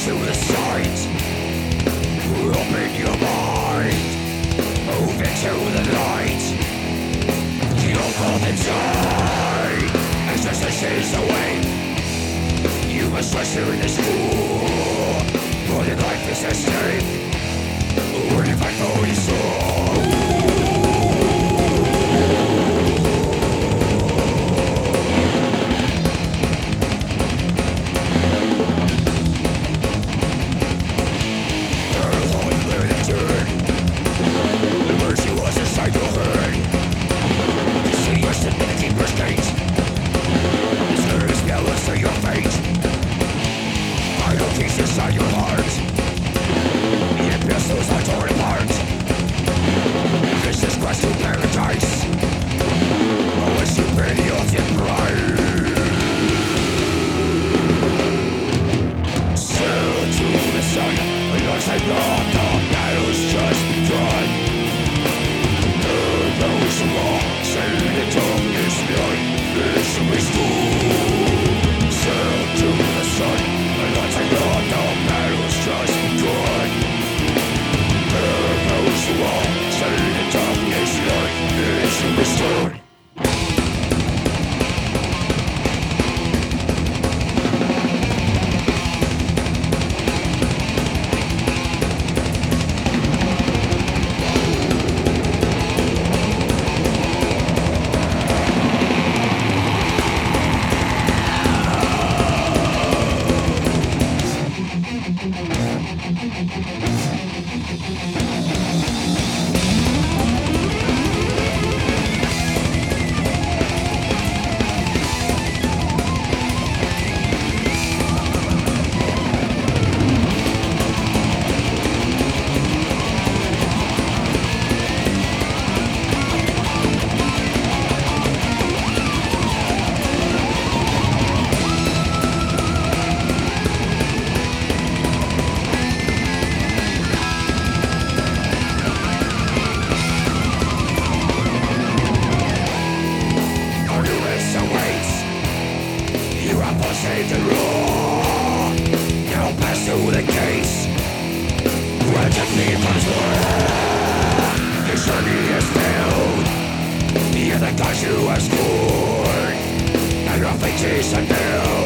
to the sight. Open your mind, move into the light. You'll fall inside as is away. You must rush through this war, for your life is at stake. When you fight for your soul. Inside your heart, the epistles are torn apart. This is quest to paradise. Always superiority pride. Sail to the sun, alongside God, the battle's just begun. Those who are saying the tongue is blood, is restored. Sail to the sun, alongside God, the battle's just begun. Those who are saying the tongue is blood, is restored. Save the law. Now pass through the gates. Tragically comes war. Your journey is filled. You're the gods you have scorned, and your fate is unveiled.